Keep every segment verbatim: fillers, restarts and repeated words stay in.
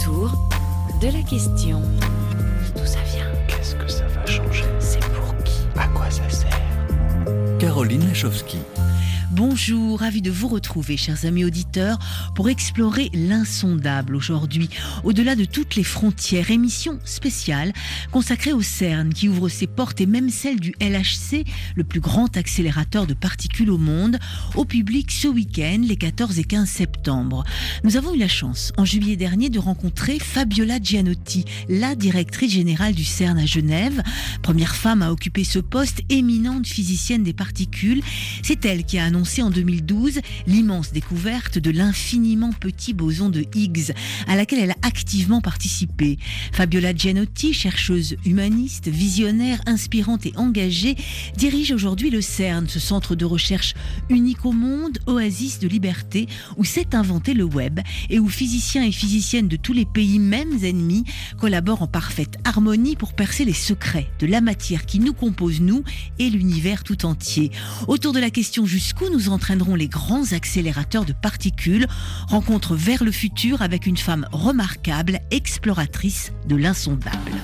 autour de la question. D'où ça vient? Qu'est-ce que ça va changer? C'est pour qui? À quoi ça sert? Caroline Lachowski. Bonjour, ravi de vous retrouver, chers amis auditeurs, pour explorer l'insondable aujourd'hui, au-delà de toutes les frontières. Émission spéciale consacrée au CERN, qui ouvre ses portes et même celle du L H C, le plus grand accélérateur de particules au monde, au public ce week-end, les quatorze et quinze septembre. Nous avons eu la chance, en juillet dernier, de rencontrer Fabiola Gianotti, la directrice générale du CERN à Genève, première femme à occuper ce poste, éminente physicienne des particules. C'est elle qui a annoncé en deux mille douze l'immense découverte de l'infiniment petit boson de Higgs, à laquelle elle a activement participé. Fabiola Gianotti, chercheuse humaniste, visionnaire, inspirante et engagée, dirige aujourd'hui le CERN, ce centre de recherche unique au monde, oasis de liberté, où s'est inventé le web et où physiciens et physiciennes de tous les pays, mêmes ennemis, collaborent en parfaite harmonie pour percer les secrets de la matière qui nous compose, nous, et l'univers tout entier. Autour de la question jusqu'où nous entraîneront les grands accélérateurs de particules, rencontre vers le futur avec une femme remarquable, exploratrice de l'insondable.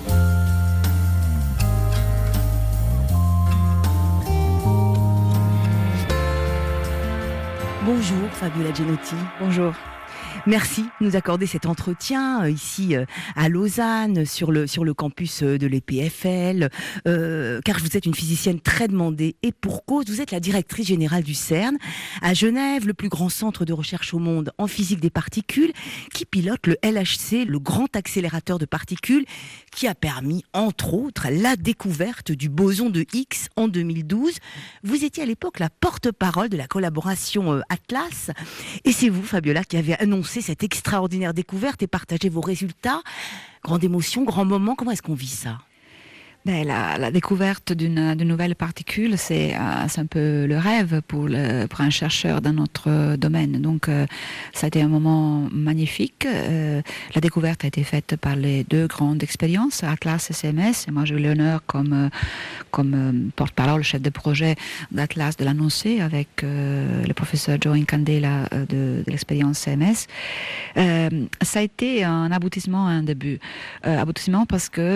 Bonjour Fabiola Gianotti. Bonjour. Merci de nous accorder cet entretien euh, ici euh, à Lausanne, sur le, sur le campus euh, de l'E P F L, euh, car vous êtes une physicienne très demandée et pour cause, vous êtes la directrice générale du CERN à Genève, le plus grand centre de recherche au monde en physique des particules, qui pilote le L H C, le grand accélérateur de particules, qui a permis, entre autres, la découverte du boson de Higgs en deux mille douze. Vous étiez à l'époque la porte-parole de la collaboration euh, Atlas, et c'est vous, Fabiola, qui avez annoncé cette extraordinaire découverte et partagé vos résultats. Grande émotion, grand moment, comment est-ce qu'on vit ça ? Ben, la, la découverte d'une, d'une nouvelle particule, c'est, euh, c'est un peu le rêve pour, le, pour un chercheur dans notre domaine. Donc, euh, ça a été un moment magnifique. Euh, la découverte a été faite par les deux grandes expériences, Atlas et C M S. Et moi, j'ai eu l'honneur, comme, euh, comme euh, porte-parole, chef de projet d'Atlas, de l'annoncer avec euh, le professeur Joe Incandela euh, de, de l'expérience C M S. Euh, ça a été un aboutissement, un début. Euh, aboutissement parce que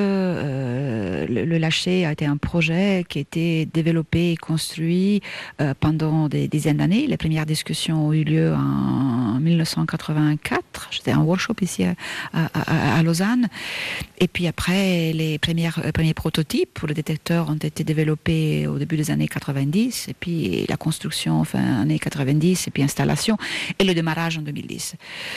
euh, le Le L H C a été un projet qui a été développé et construit euh, pendant des dizaines d'années. Les premières discussions ont eu lieu en dix-neuf cent quatre-vingt-quatre. J'étais en workshop ici à, à, à Lausanne. Et puis après, les premières, les premiers prototypes pour le détecteur ont été développés au début des années quatre-vingt-dix. Et puis la construction fin années quatre-vingt-dix, et puis installation, et le démarrage en deux mille dix.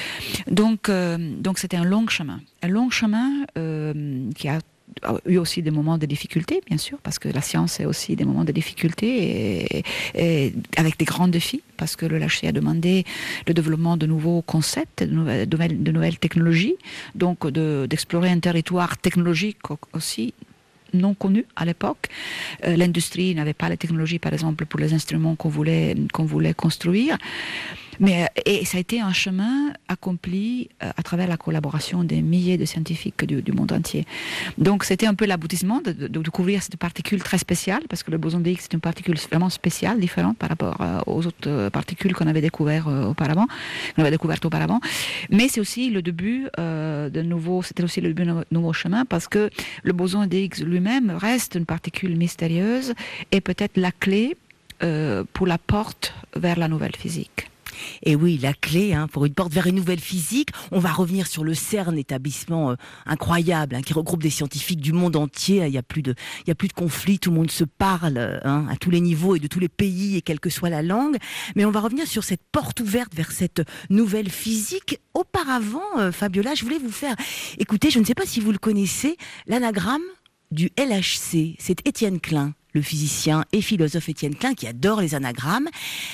Donc, euh, donc c'était un long chemin. Un long chemin euh, qui a eu aussi des moments de difficulté, bien sûr, parce que la science est aussi des moments de difficulté et, et avec des grands défis, parce que le L H C a demandé le développement de nouveaux concepts, de nouvelles, de nouvelles, de nouvelles technologies, donc de, d'explorer un territoire technologique aussi non connu à l'époque. Euh, l'industrie n'avait pas les technologies, par exemple, pour les instruments qu'on voulait, qu'on voulait construire. Mais, et ça a été un chemin accompli euh, à travers la collaboration des milliers de scientifiques du, du monde entier. Donc c'était un peu l'aboutissement de, de, de découvrir cette particule très spéciale, parce que le boson de Higgs c'est une particule vraiment spéciale, différente par rapport euh, aux autres euh, particules qu'on avait découvert euh, auparavant, qu'on avait découvertes auparavant. Mais c'est aussi le début euh, de nouveau, c'était aussi le début de nouveau chemin, parce que le boson de Higgs lui-même reste une particule mystérieuse et peut-être la clé euh, pour la porte vers la nouvelle physique. Et oui, la clé hein, pour une porte vers une nouvelle physique. On va revenir sur le CERN, établissement euh, incroyable hein, qui regroupe des scientifiques du monde entier. Il n'y a plus de, il y a plus de conflits, tout le monde se parle hein, à tous les niveaux et de tous les pays et quelle que soit la langue. Mais on va revenir sur cette porte ouverte vers cette nouvelle physique. Auparavant, euh, Fabiola, je voulais vous faire écouter, je ne sais pas si vous le connaissez, l'anagramme du L H C. C'est Étienne Klein, le physicien et philosophe Étienne Klein qui adore les anagrammes.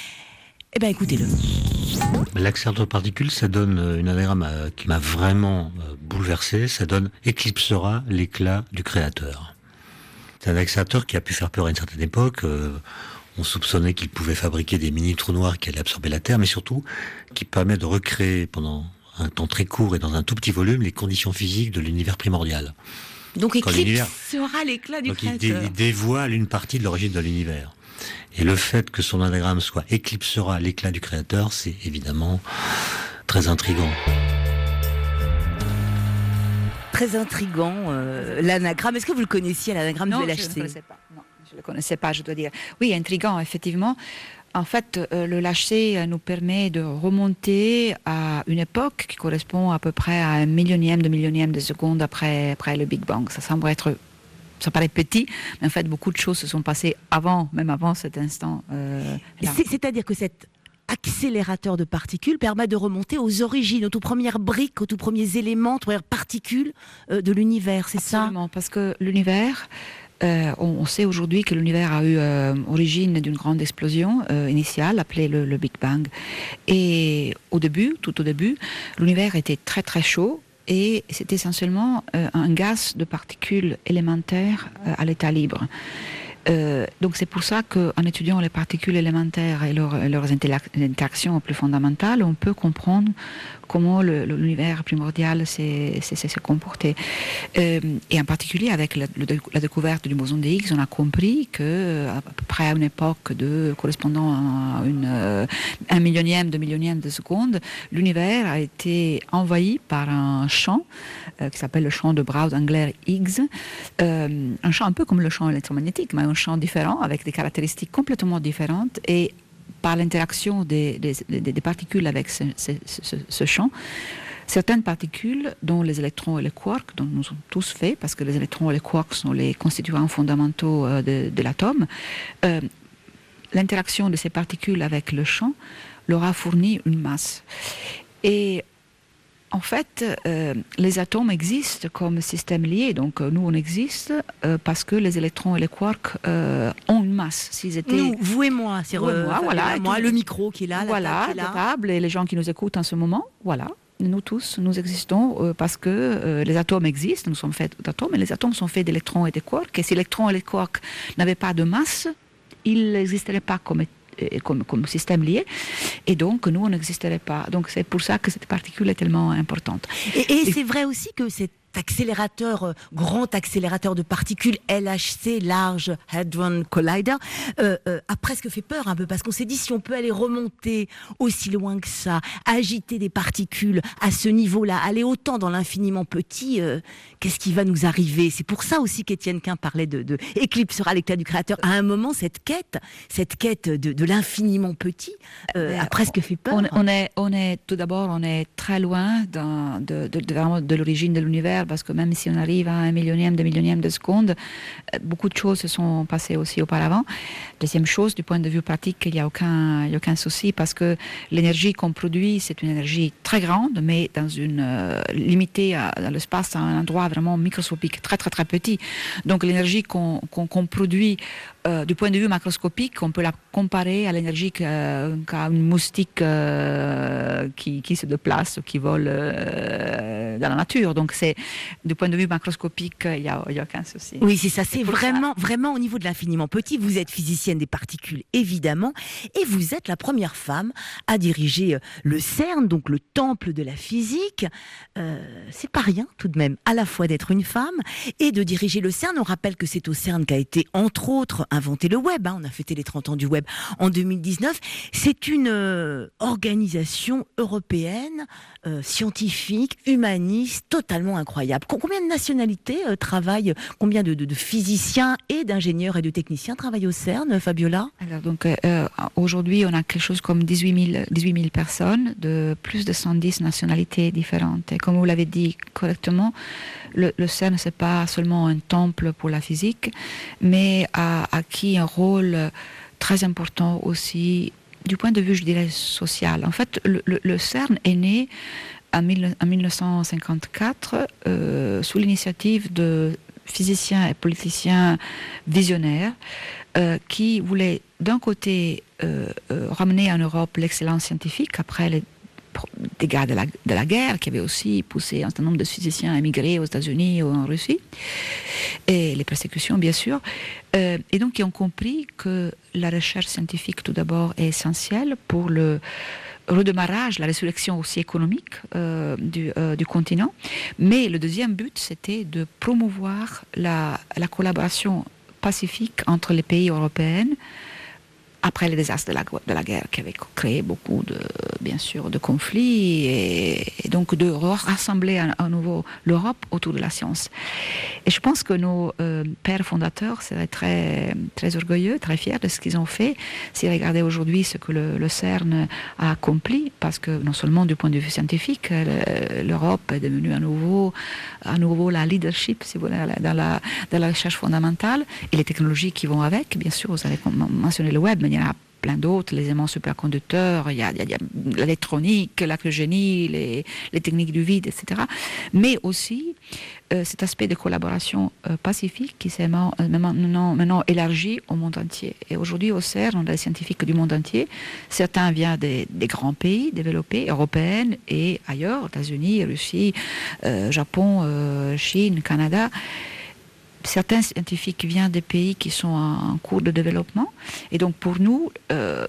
Eh bien, écoutez-le. L'accélérateur de particules, ça donne une anagramme qui m'a vraiment bouleversé. Ça donne « éclipsera l'éclat du créateur ». C'est un accélérateur qui a pu faire peur à une certaine époque. Euh, on soupçonnait qu'il pouvait fabriquer des mini-trous noirs qui allaient absorber la Terre, mais surtout qui permet de recréer pendant un temps très court et dans un tout petit volume les conditions physiques de l'univers primordial. Donc éclipsera l'éclat du Donc créateur. Il, dé, il dévoile une partie de l'origine de l'univers. Et le fait que son anagramme soit « éclipsera l'éclat du créateur », c'est évidemment très intriguant. très intriguant, euh, l'anagramme. Est-ce que vous le connaissiez, l'anagramme non, du L H C? Je ne le connaissais pas. Non, je ne le connaissais pas, je dois dire. Oui, intriguant, effectivement. En fait, euh, le L H C nous permet de remonter à une époque qui correspond à peu près à un millionième de millionième de seconde après, après le Big Bang. Ça semble être... Ça paraît petit, mais en fait, beaucoup de choses se sont passées avant, même avant cet instant. Euh, C'est, c'est-à-dire que cet accélérateur de particules permet de remonter aux origines, aux tout premières briques, aux tout premiers éléments, aux premières particules euh, de l'univers, c'est ça? Absolument, parce que l'univers... Euh, on, on sait aujourd'hui que l'univers a eu euh, origine d'une grande explosion euh, initiale appelée le, le Big Bang. Et au début, tout au début, l'univers était très très chaud et c'est essentiellement euh, un gaz de particules élémentaires euh, à l'état libre. Euh, donc c'est pour ça qu'en étudiant les particules élémentaires et leur, leurs interactions plus fondamentales, on peut comprendre comment le, l'univers primordial s'est, s'est, s'est comporté. Euh, et en particulier avec la, la découverte du boson de Higgs, on a compris que à peu près à une époque de correspondant à une, euh, un millionième de millionième de seconde, l'univers a été envahi par un champ euh, qui s'appelle le champ de Brown-Engler-Higgs, euh, un champ un peu comme le champ électromagnétique, mais un champ différent avec des caractéristiques complètement différentes et par l'interaction des, des, des, des particules avec ce, ce, ce, ce champ, certaines particules, dont les électrons et les quarks, dont nous sommes tous faits, parce que les électrons et les quarks sont les constituants fondamentaux euh, de, de l'atome, euh, l'interaction de ces particules avec le champ leur a fourni une masse. Et en fait, euh, les atomes existent comme système lié. Donc, euh, nous, on existe euh, parce que les électrons et les quarks euh, ont une masse. S'ils étaient... Nous, vous et moi, c'est vous et moi, voilà, moi, le micro qui est là, voilà, la table qui est là. la table et les gens qui nous écoutent en ce moment, voilà. Nous tous, nous existons euh, parce que euh, les atomes existent, nous sommes faits d'atomes, et les atomes sont faits d'électrons et de quarks. Et si les électrons et les quarks n'avaient pas de masse, ils n'existeraient pas comme Comme, comme système lié, et donc nous on n'existerait pas. Donc c'est pour ça que cette particule est tellement importante. Et, et, et c'est vrai aussi que cet accélérateur, euh, grand accélérateur de particules L H C, Large Hadron Collider, euh, euh, a presque fait peur un peu, parce qu'on s'est dit, si on peut aller remonter aussi loin que ça, agiter des particules à ce niveau-là, aller autant dans l'infiniment petit, euh, qu'est-ce qui va nous arriver? C'est pour ça aussi qu'Étienne Klein parlait de, de éclipsera l'éclat du créateur. À un moment, cette quête, cette quête de, de l'infiniment petit euh, a presque fait peur. On, on, est, on est, tout d'abord, on est très loin de, de, de, de, de l'origine de l'univers, parce que même si on arrive à un millionième de millionième de seconde, beaucoup de choses se sont passées aussi auparavant. Deuxième chose, du point de vue pratique, il n'y a aucun, il y a aucun souci, parce que l'énergie qu'on produit, c'est une énergie très grande, mais dans une euh, limitée à, dans l'espace, à un endroit vraiment microscopique, très très très petit. Donc l'énergie qu'on, qu'on, qu'on produit euh, du point de vue macroscopique, on peut la comparer à l'énergie qu'a, qu'a une moustique euh, qui, qui se déplace ou qui vole euh, dans la nature. Donc c'est du point de vue macroscopique, il n'y a, a aucun souci. Oui, c'est ça. C'est, c'est vraiment, ça. vraiment au niveau de l'infiniment petit. Vous êtes physicienne des particules, évidemment, et vous êtes la première femme à diriger le CERN, donc le temple de la physique. Euh, c'est pas rien, tout de même, à la fois d'être une femme et de diriger le CERN. On rappelle que c'est au CERN qu'a été, entre autres, inventé le web. Hein. On a fêté les trente ans du web en deux mille dix-neuf. C'est une euh, organisation européenne, euh, scientifique, humaniste, totalement incroyable. Combien de nationalités euh, travaillent, combien de, de, de physiciens et d'ingénieurs et de techniciens travaillent au CERN, Fabiola? Alors donc euh, aujourd'hui, on a quelque chose comme dix-huit mille personnes de plus de cent dix nationalités différentes. Et comme vous l'avez dit correctement, le, le CERN, c'est pas seulement un temple pour la physique, mais a acquis un rôle très important aussi du point de vue, je dirais, social. En fait, le, le, le CERN est né en mille neuf cent cinquante-quatre euh, sous l'initiative de physiciens et politiciens visionnaires euh, qui voulaient d'un côté euh, euh, ramener en Europe l'excellence scientifique après les dégâts de la, de la guerre, qui avait aussi poussé un certain nombre de physiciens à émigrer aux États-Unis ou en Russie, et les persécutions bien sûr, euh, et donc ils ont compris que la recherche scientifique tout d'abord est essentielle pour le redémarrage, la résurrection aussi économique euh, du, euh, du continent, mais le deuxième but c'était de promouvoir la, la collaboration pacifique entre les pays européens après les désastres de la, de la guerre qui avait créé beaucoup de, bien sûr, de conflits et, et et donc de rassembler à, à nouveau l'Europe autour de la science. Et je pense que nos euh, pères fondateurs seraient très, très orgueilleux, très fiers de ce qu'ils ont fait. Si regardez aujourd'hui ce que le, le CERN a accompli, parce que non seulement du point de vue scientifique, le, l'Europe est devenue à nouveau, à nouveau la leadership, si vous voulez, dans la, dans la recherche fondamentale, et les technologies qui vont avec. Bien sûr, vous avez mentionné le web, mais il y en a plein d'autres, les aimants superconducteurs, il y a, il y a, il y a l'électronique, la cryogénie, les, les techniques du vide, et cetera. Mais aussi euh, cet aspect de collaboration euh, pacifique qui s'est maintenant, maintenant élargi au monde entier. Et aujourd'hui, au CERN, on a des scientifiques du monde entier. Certains viennent des, des grands pays développés, européens et ailleurs, États-Unis, Russie, euh, Japon, euh, Chine, Canada. Certains scientifiques viennent des pays qui sont en cours de développement. Et donc, pour nous, euh,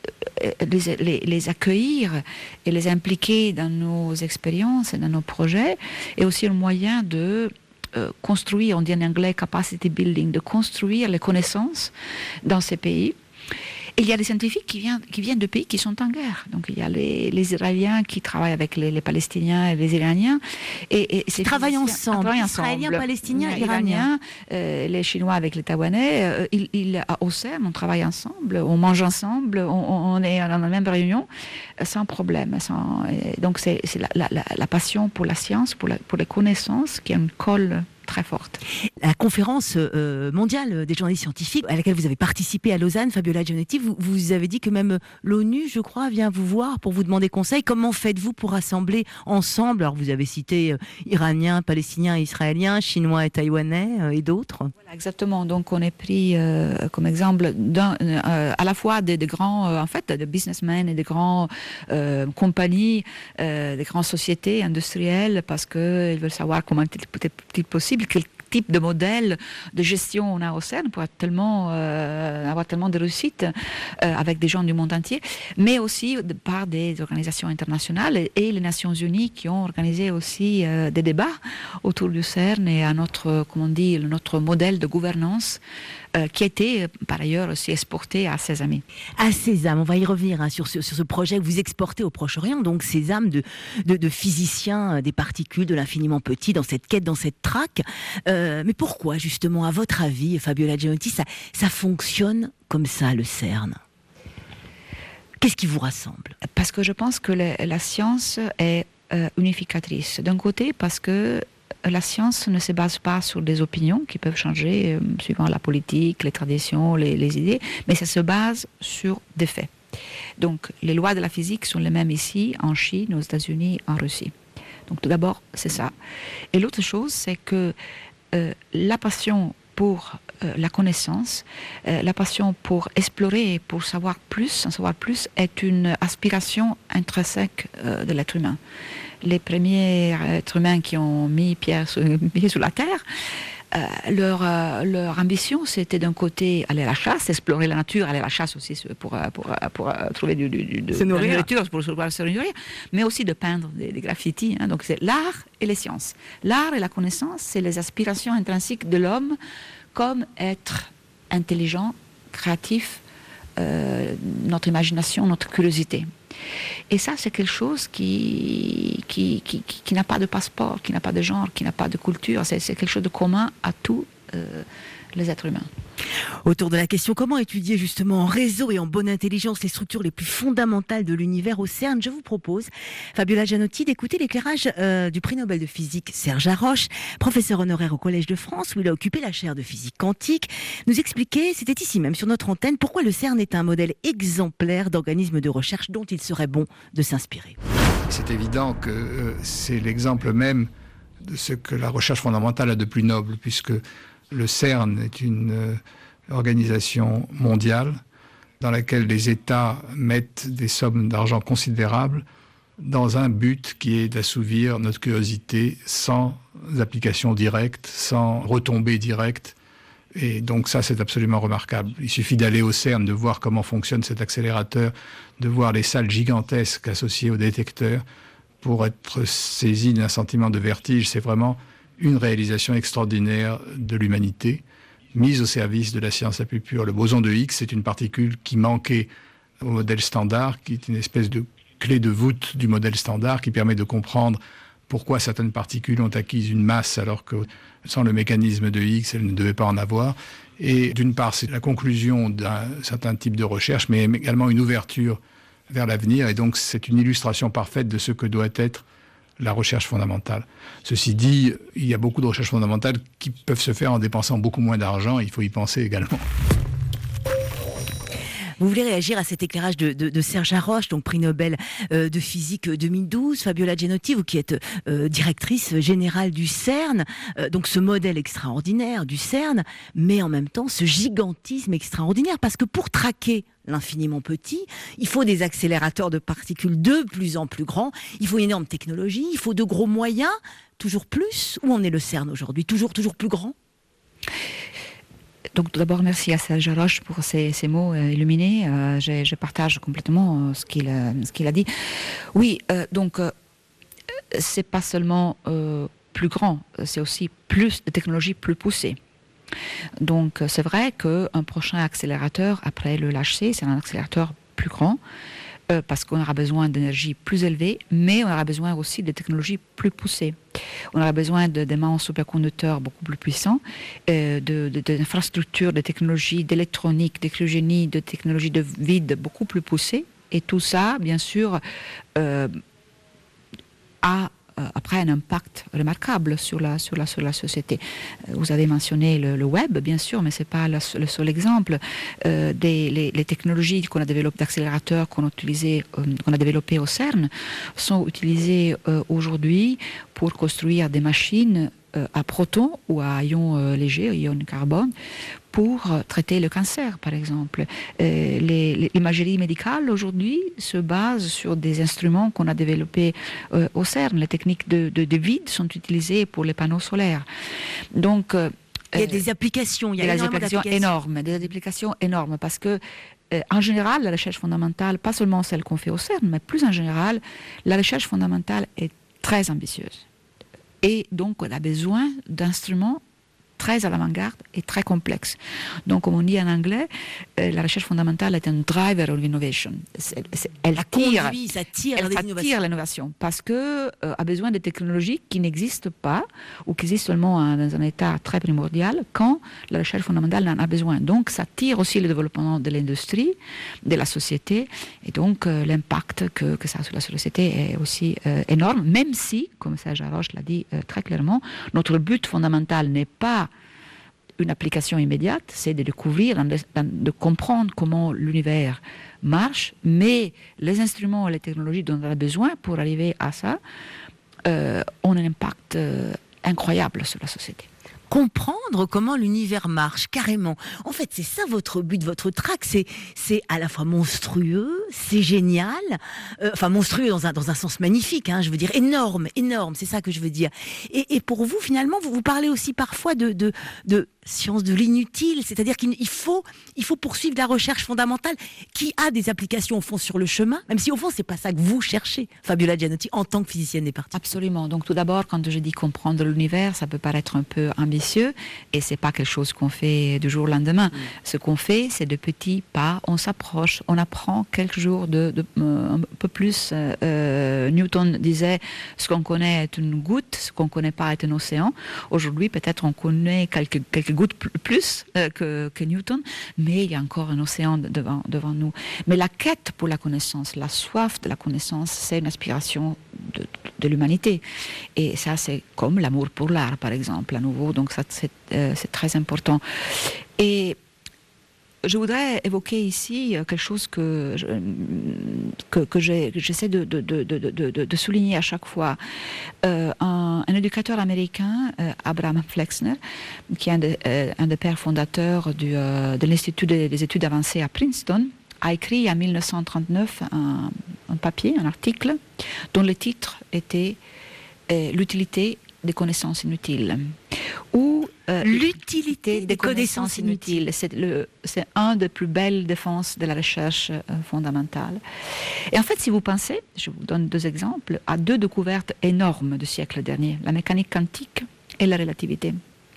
les, les, les accueillir et les impliquer dans nos expériences et dans nos projets est aussi un moyen de euh, construire, on dit en anglais capacity building, de construire les connaissances dans ces pays. Et il y a des scientifiques qui viennent, qui viennent de pays qui sont en guerre. Donc il y a les, les Israéliens qui travaillent avec les, les Palestiniens et les Iraniens. Et, et ils travaillent ensemble. Travaillent Israéliens, ensemble. Palestiniens, Iraniens. Iraniens. Euh, les Chinois avec les Taïwanais. Euh, il, il, au CERN, on travaille ensemble, on mange ensemble, on, on est dans la même réunion, sans problème. Sans, donc c'est, c'est la, la, la passion pour la science, pour, la, pour les connaissances qui a une colle très forte. La conférence euh, mondiale des journalistes scientifiques à laquelle vous avez participé à Lausanne, Fabiola Gianotti, vous, vous avez dit que même l'ONU, je crois, vient vous voir pour vous demander conseil. Comment faites-vous pour rassembler ensemble? Alors vous avez cité euh, Iraniens, Palestiniens, Israéliens, Chinois et Taïwanais euh, et d'autres. Voilà, exactement. Donc on est pris euh, comme exemple d'un, euh, à la fois des, des grands, euh, en fait, des businessmen et des grandes euh, compagnies, euh, des grandes sociétés industrielles, parce qu'ils veulent savoir comment est-il possible, quel type de modèle de gestion on a au CERN pour être tellement, euh, avoir tellement de réussite euh, avec des gens du monde entier, mais aussi de, par des organisations internationales et, et les Nations Unies qui ont organisé aussi euh, des débats autour du CERN et à notre, comment on dit, notre modèle de gouvernance euh, qui a été par ailleurs aussi exporté à Sésame. À Sésame, on va y revenir hein, sur, ce, sur ce projet que vous exportez au Proche-Orient, donc Sésame de, de, de physiciens des particules, de l'infiniment petit, dans cette quête, dans cette traque. Euh, mais pourquoi, justement, à votre avis, Fabiola Gianotti, ça, ça fonctionne comme ça, le CERN? Qu'est-ce qui vous rassemble? Parce que je pense que le, la science est euh, unificatrice. D'un côté, parce que la science ne se base pas sur des opinions qui peuvent changer euh, suivant la politique, les traditions, les, les idées, mais ça se base sur des faits. Donc, les lois de la physique sont les mêmes ici, en Chine, aux États-Unis, en Russie. Donc, tout d'abord, c'est ça. Et l'autre chose, c'est que euh, la passion pour euh, la connaissance, euh, la passion pour explorer, pour savoir plus, en savoir plus, est une aspiration intrinsèque euh, de l'être humain. Les premiers êtres humains qui ont mis pierre sur, pied sur la terre, euh, leur, euh, leur ambition, c'était d'un côté aller à la chasse, explorer la nature, aller à la chasse aussi pour, pour, pour, pour trouver du, du, du, de, se nourrir. de la nourriture, pour pouvoir se nourrir, mais aussi de peindre des, des graffitis. Hein. Donc c'est l'art et les sciences. L'art et la connaissance, c'est les aspirations intrinsèques de l'homme comme être intelligent, créatif, euh, notre imagination, notre curiosité. Et ça, c'est quelque chose qui, qui, qui, qui, qui n'a pas de passeport, qui n'a pas de genre, qui n'a pas de culture. C'est, c'est quelque chose de commun à tous euh, les êtres humains. Autour de la question comment étudier justement en réseau et en bonne intelligence les structures les plus fondamentales de l'univers au CERN, je vous propose, Fabiola Gianotti, d'écouter l'éclairage euh, du prix Nobel de physique Serge Haroche, professeur honoraire au Collège de France où il a occupé la chaire de physique quantique, nous expliquer, c'était ici même sur notre antenne, pourquoi le CERN est un modèle exemplaire d'organisme de recherche dont il serait bon de s'inspirer. C'est évident que euh, c'est l'exemple même de ce que la recherche fondamentale a de plus noble, puisque le CERN est une euh, organisation mondiale dans laquelle les États mettent des sommes d'argent considérables dans un but qui est d'assouvir notre curiosité sans application directe, sans retombées directes. Et donc ça, c'est absolument remarquable. Il suffit d'aller au CERN, de voir comment fonctionne cet accélérateur, de voir les salles gigantesques associées aux détecteurs pour être saisi d'un sentiment de vertige. C'est vraiment une réalisation extraordinaire de l'humanité, mise au service de la science la plus pure. Le boson de Higgs, c'est une particule qui manquait au modèle standard, qui est une espèce de clé de voûte du modèle standard qui permet de comprendre pourquoi certaines particules ont acquis une masse alors que sans le mécanisme de Higgs, elles ne devaient pas en avoir. Et d'une part, c'est la conclusion d'un certain type de recherche, mais également une ouverture vers l'avenir. Et donc, c'est une illustration parfaite de ce que doit être la recherche fondamentale. Ceci dit, il y a beaucoup de recherches fondamentales qui peuvent se faire en dépensant beaucoup moins d'argent. Il faut y penser également. Vous voulez réagir à cet éclairage de, de, de Serge Haroche, donc prix Nobel euh, de physique deux mille douze, Fabiola Genotti, vous qui êtes euh, directrice générale du CERN, euh, donc ce modèle extraordinaire du CERN, mais en même temps ce gigantisme extraordinaire, parce que pour traquer l'infiniment petit, il faut des accélérateurs de particules de plus en plus grands, il faut une énorme technologie, il faut de gros moyens, toujours plus. Où en est le CERN aujourd'hui? Toujours, toujours plus grand? Donc tout d'abord, merci à Serge Haroche pour ces, ces mots euh, illuminés. Euh, je, je partage complètement euh, ce, qu'il, euh, ce qu'il a dit. Oui, euh, donc euh, c'est pas seulement euh, plus grand, c'est aussi plus de technologies plus poussées. Donc c'est vrai qu'un prochain accélérateur après le L H C, c'est un accélérateur plus grand, euh, parce qu'on aura besoin d'énergie plus élevée, mais on aura besoin aussi de technologies plus poussées. On aura besoin de d'aimants superconducteurs beaucoup plus puissants, euh, de, de, d'infrastructures, de technologies d'électronique, d'électrogénie, de technologies de vide beaucoup plus poussées. Et tout ça, bien sûr, euh, a après un impact remarquable sur la, sur la, sur la société. Vous avez mentionné le, le web, bien sûr, mais ce n'est pas la, le seul exemple. Euh, des, les, les technologies qu'on a développées, d'accélérateurs qu'on a, utilisé, euh, qu'on a développées au CERN, sont utilisées euh, aujourd'hui pour construire des machines euh, à protons ou à ions euh, légers, ions carbone, pour euh, traiter le cancer, par exemple. Euh, les, les, l'imagerie médicale, aujourd'hui, se base sur des instruments qu'on a développés euh, au CERN. Les techniques de, de, de vide sont utilisées pour les panneaux solaires. Donc, euh, il y a des applications, il y a, il y a des applications énormes, des applications énormes, parce que euh, en général, la recherche fondamentale, pas seulement celle qu'on fait au CERN, mais plus en général, la recherche fondamentale est très ambitieuse. Et donc, on a besoin d'instruments très à l'avant-garde et très complexe. Donc, comme on dit en anglais, euh, la recherche fondamentale est un driver of innovation. C'est, c'est, elle tire, conduit, ça tire, elle attire l'innovation parce que euh, a besoin de technologies qui n'existent pas ou qui existent seulement hein, dans un état très primordial quand la recherche fondamentale en a besoin. Donc, ça tire aussi le développement de l'industrie, de la société, et donc euh, l'impact que, que ça a sur la société est aussi euh, énorme, même si, comme Serge Haroche l'a dit euh, très clairement, notre but fondamental n'est pas une application immédiate, c'est de découvrir, de comprendre comment l'univers marche, mais les instruments et les technologies dont on a besoin pour arriver à ça euh, ont un impact euh, incroyable sur la société. Comprendre comment l'univers marche, carrément. En fait, c'est ça votre but, votre track, c'est, c'est à la fois monstrueux, c'est génial, euh, enfin monstrueux dans un, dans un sens magnifique, hein, je veux dire, énorme, énorme, c'est ça que je veux dire. Et, et pour vous, finalement, vous vous parlez aussi parfois de, de, de science de l'inutile, c'est-à-dire qu'il faut, il faut poursuivre la recherche fondamentale qui a des applications au fond sur le chemin, même si au fond, c'est pas ça que vous cherchez, Fabiola Genotti, en tant que physicienne des particules. Absolument. Donc tout d'abord, quand je dis comprendre l'univers, ça peut paraître un peu ambitieux, et c'est pas quelque chose qu'on fait du jour au lendemain. Mmh. Ce qu'on fait, c'est de petits pas, on s'approche, on apprend quelques jours de, de euh, un peu plus. Euh, Newton disait, ce qu'on connaît est une goutte, ce qu'on connaît pas est un océan. Aujourd'hui, peut-être on connaît quelques, quelques gouttes plus euh, que, que Newton, mais il y a encore un océan devant, devant nous. Mais la quête pour la connaissance, la soif de la connaissance, c'est une aspiration de, de l'humanité. Et ça, c'est comme l'amour pour l'art, par exemple, à nouveau. Donc ça, c'est, euh, c'est très important. Et je voudrais évoquer ici quelque chose que, je, que, que, j'ai, que j'essaie de, de, de, de, de, de souligner à chaque fois. Euh, un, un éducateur américain, euh, Abraham Flexner, qui est un, de, euh, un des pères fondateurs du, euh, de l'Institut des, des études avancées à Princeton, a écrit en mille neuf cent trente-neuf un, un papier, un article, dont le titre était euh, « L'utilité des connaissances inutiles ». Ou euh, l'utilité des, des connaissances, connaissances inutiles. inutiles. C'est, le, c'est un des plus belles défenses de la recherche euh, fondamentale. Et en fait, si vous pensez, je vous donne deux exemples, à deux découvertes énormes du siècle dernier, la mécanique quantique et la relativité.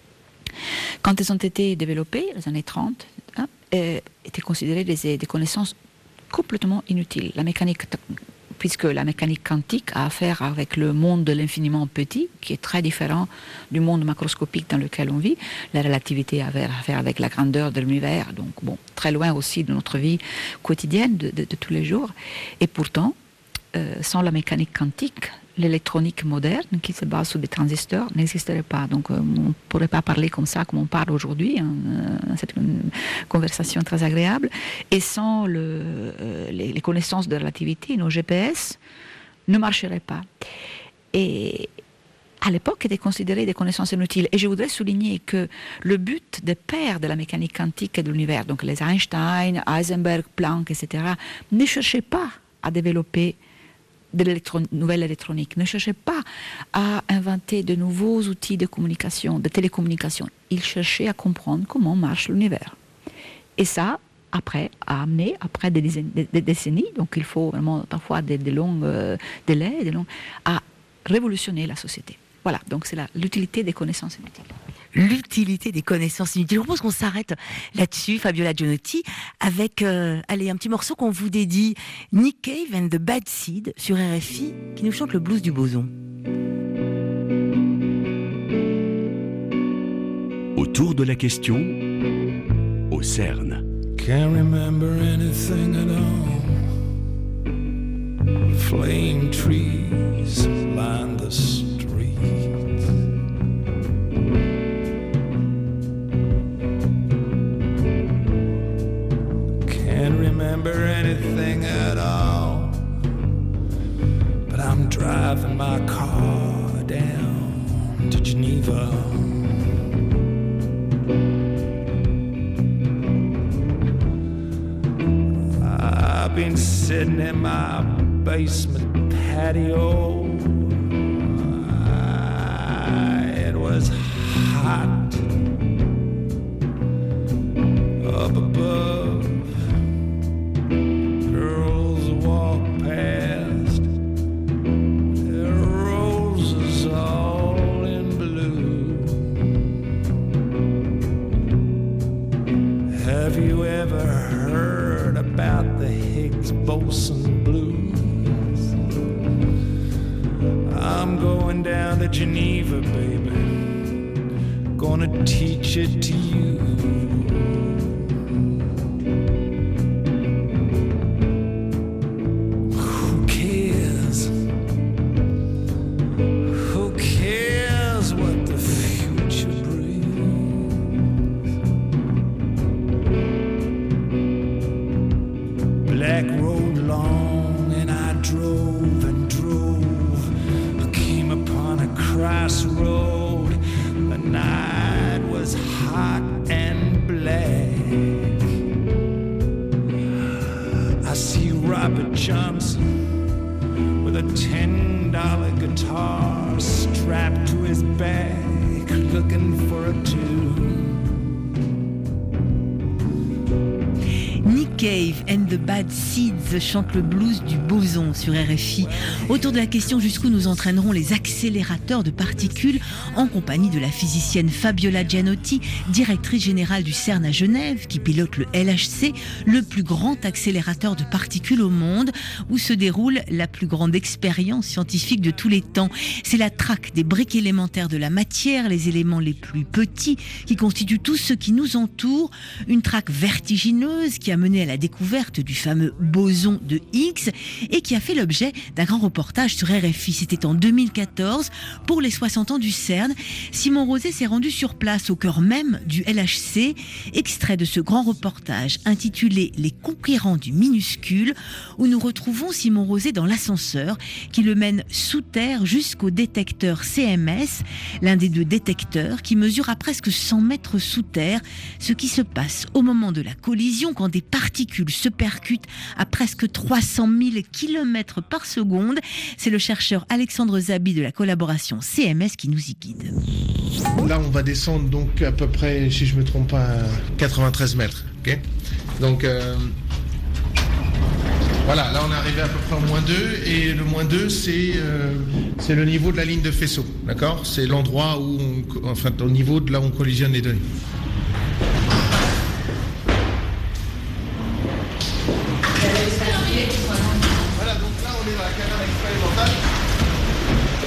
Quand elles ont été développées, les années trente, hein, euh, étaient considérées des, des connaissances complètement inutiles. La mécanique puisque la mécanique quantique a affaire avec le monde de l'infiniment petit, qui est très différent du monde macroscopique dans lequel on vit. La relativité a affaire avec la grandeur de l'univers, donc bon, très loin aussi de notre vie quotidienne, de, de, de tous les jours. Et pourtant, euh, sans la mécanique quantique, l'électronique moderne, qui se base sur des transistors, n'existerait pas. Donc, euh, on ne pourrait pas parler comme ça, comme on parle aujourd'hui. Hein. Euh, c'est une conversation très agréable. Et sans le, euh, les, les connaissances de relativité, nos G P S ne marcheraient pas. Et à l'époque, étaient considérées des connaissances inutiles. Et je voudrais souligner que le but des pères de la mécanique quantique et de l'univers, donc les Einstein, Heisenberg, Planck, et cetera, ne cherchaient pas à développer de l'électron- nouvelle électronique, ne cherchait pas à inventer de nouveaux outils de communication, de télécommunication. Il cherchait à comprendre comment marche l'univers. Et ça, après, a amené, après des, dizaines, des, des décennies, donc il faut vraiment parfois des, des longs euh, délais, des longs, à révolutionner la société. Voilà, donc c'est la, l'utilité des connaissances inutiles. L'utilité des connaissances inutiles. Je propose qu'on s'arrête là-dessus, Fabiola Gianotti, avec euh, allez, un petit morceau qu'on vous dédie, Nick Cave and the Bad Seed, sur R F I, qui nous chante le blues du boson. Autour de la question, au CERN. Can't remember anything at all. Flame trees line the street. Remember anything at all, but I'm driving my car down to Geneva. I've been sitting in my basement patio. It was hot up above. Boson blues. I'm going down to Geneva, baby. Gonna teach it to you. Who cares? Who cares what the future brings? Black road long and I drove and drove. I came upon a crossroad. The night was hot and black. I see Robert Johnson with a ten dollar guitar strapped to his back, looking for a tune. Cave and the Bad Seeds chante le blues du boson sur R F I. Autour de la question jusqu'où nous entraîneront les accélérateurs de particules, en compagnie de la physicienne Fabiola Gianotti, directrice générale du CERN à Genève, qui pilote le L H C, le plus grand accélérateur de particules au monde, où se déroule la plus grande expérience scientifique de tous les temps. C'est la traque des briques élémentaires de la matière, les éléments les plus petits qui constituent tout ce qui nous entoure. Une traque vertigineuse qui a mené à la découverte du fameux boson de Higgs et qui a fait l'objet d'un grand reportage sur R F I. C'était en deux mille quatorze pour les soixante ans du CERN. Simon Rosé s'est rendu sur place au cœur même du L H C. Extrait de ce grand reportage intitulé « Les conquérants du minuscule » où nous retrouvons Simon Rosé dans l'ascenseur qui le mène sous terre jusqu'au détecteur C M S, l'un des deux détecteurs qui mesure à presque cent mètres sous terre ce qui se passe au moment de la collision quand des particules se percutent à presque trois cent mille kilomètres par seconde. C'est le chercheur Alexandre Zabi de la collaboration C M S qui nous y guide. Là, on va descendre donc à peu près, si je ne me trompe pas, quatre-vingt-treize mètres. Okay, donc euh, voilà, là on est arrivé à peu près au moins deux, et le moins deux, c'est, euh, c'est le niveau de la ligne de faisceau. D'accord ? C'est l'endroit où, on, enfin, au niveau de là où on collisionne les données.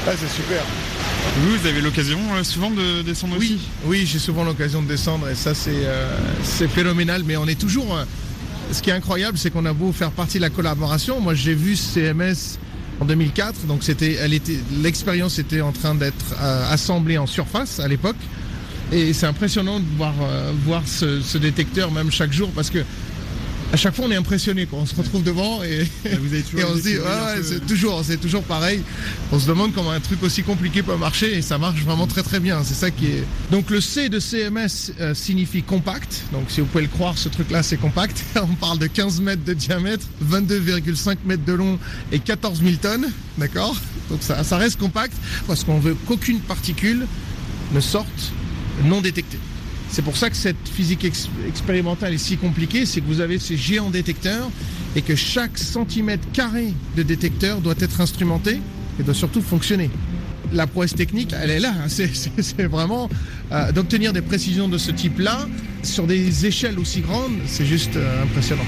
Ah, c'est super. Vous, vous avez l'occasion euh, souvent de descendre oui, aussi? Oui, j'ai souvent l'occasion de descendre et ça c'est euh, c'est phénoménal. Mais on est toujours... Euh, ce qui est incroyable, c'est qu'on a beau faire partie de la collaboration. Moi, j'ai vu C M S en deux mille quatre, donc c'était, elle était, l'expérience était en train d'être euh, assemblée en surface à l'époque. Et c'est impressionnant de voir, euh, voir ce, ce détecteur même chaque jour parce que à chaque fois on est impressionné quand on se retrouve devant et, vous avez toujours et on se dit ouais, ouais, peu... c'est toujours c'est toujours pareil. On se demande comment un truc aussi compliqué peut marcher et ça marche vraiment très très bien. C'est ça qui est. Donc le C de C M S euh, signifie compact. Donc si vous pouvez le croire, ce truc là c'est compact. On parle de quinze mètres de diamètre, vingt-deux virgule cinq mètres de long et quatorze mille tonnes, d'accord. Donc ça ça reste compact parce qu'on veut qu'aucune particule ne sorte non détectée. C'est pour ça que cette physique ex- expérimentale est si compliquée, c'est que vous avez ces géants détecteurs et que chaque centimètre carré de détecteur doit être instrumenté et doit surtout fonctionner. La prouesse technique, elle est là, hein. c'est, c'est, c'est vraiment euh, d'obtenir des précisions de ce type-là sur des échelles aussi grandes, c'est juste euh, impressionnant.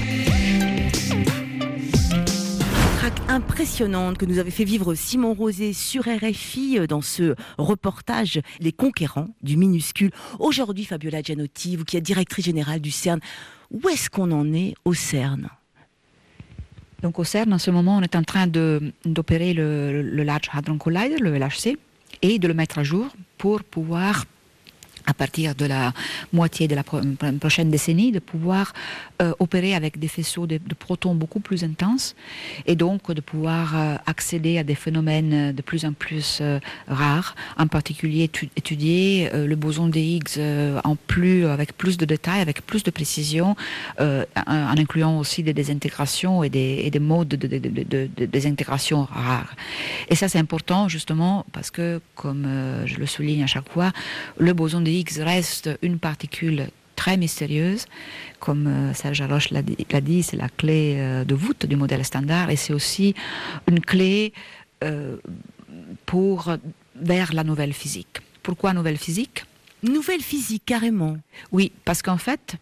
Impressionnante que nous avait fait vivre Simon Rosé sur R F I dans ce reportage Les Conquérants du minuscule. Aujourd'hui, Fabiola Gianotti, vous qui êtes directrice générale du CERN, où est-ce qu'on en est au CERN? Donc au CERN, en ce moment, on est en train de, d'opérer le, le Large Hadron Collider, le L H C, et de le mettre à jour pour pouvoir, à partir de la moitié de la pro- prochaine décennie, de pouvoir euh, opérer avec des faisceaux de, de protons beaucoup plus intenses et donc de pouvoir euh, accéder à des phénomènes de plus en plus euh, rares, en particulier tu- étudier euh, le boson de Higgs euh, en plus, avec plus de détails, avec plus de précision, euh, en, en incluant aussi des désintégrations et des, et des modes de, de, de, de, de, de désintegration rares. Et ça c'est important justement parce que, comme euh, je le souligne à chaque fois, le boson de Higgs reste une particule très mystérieuse. Comme euh, Serge Haroche l'a dit, l'a dit, c'est la clé euh, de voûte du modèle standard et c'est aussi une clé euh, pour, vers la nouvelle physique. Pourquoi nouvelle physique? Nouvelle physique, carrément. Oui, parce qu'en fait,